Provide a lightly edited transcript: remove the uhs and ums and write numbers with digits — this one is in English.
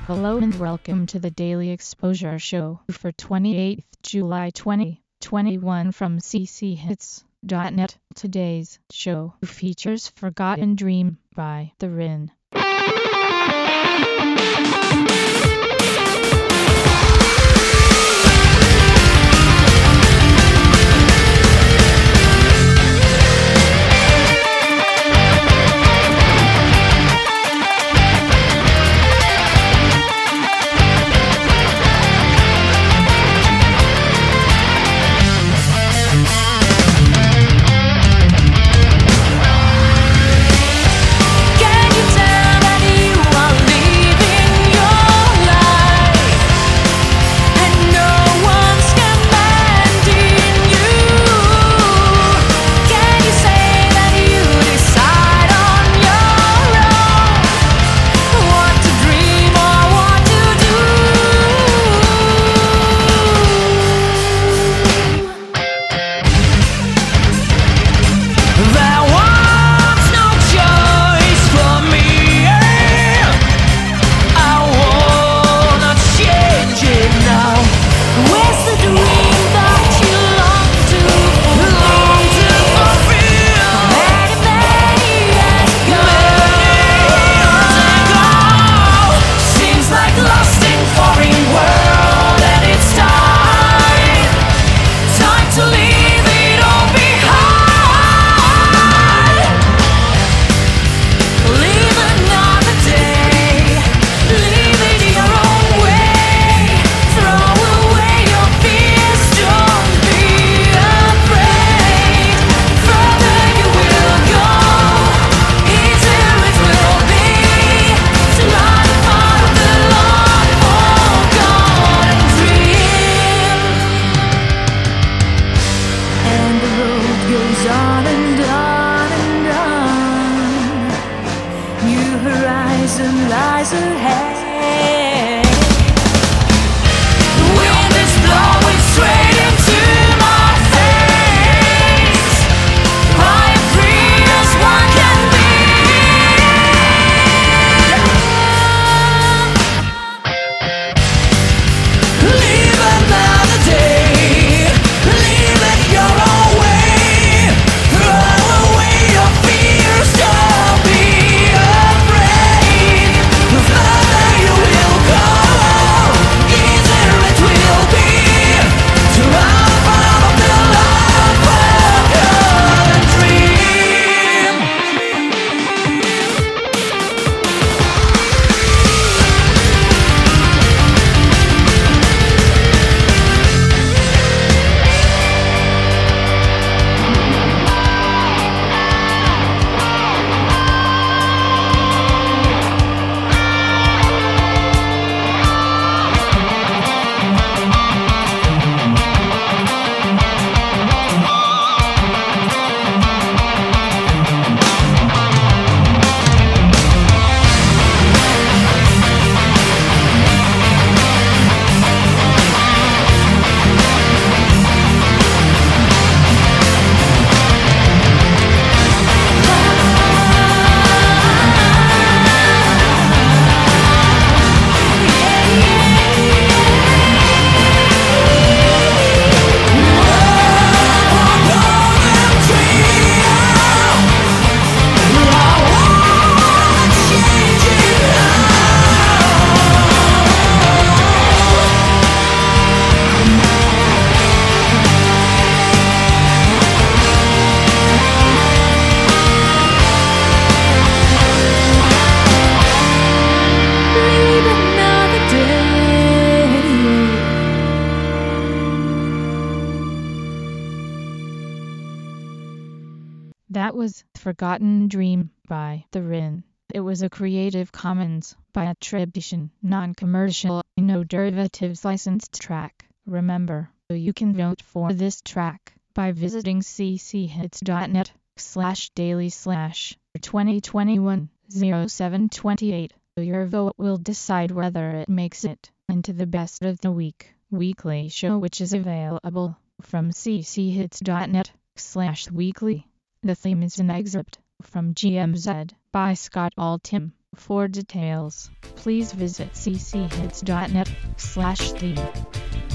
Hello and welcome to the Daily Exposure Show for 28th July 2021 from cchits.net. Today's show features Forgotten Dream by The Rin. Horizon lies ahead. The wind is blowing straight into my face. I am free as one can be. Live another day. Live it your own way. Throw away your fears. Don't be That was Forgotten Dream by The Rin. It was a Creative Commons by attribution, non-commercial, no derivatives licensed track. Remember, you can vote for this track by visiting cchits.net/daily/2021-0728. Your vote will decide whether it makes it into the best of the week weekly show, which is available from cchits.net/weekly. The theme is an excerpt from GMZ by Scott Altham. For details, please visit cchits.net/theme.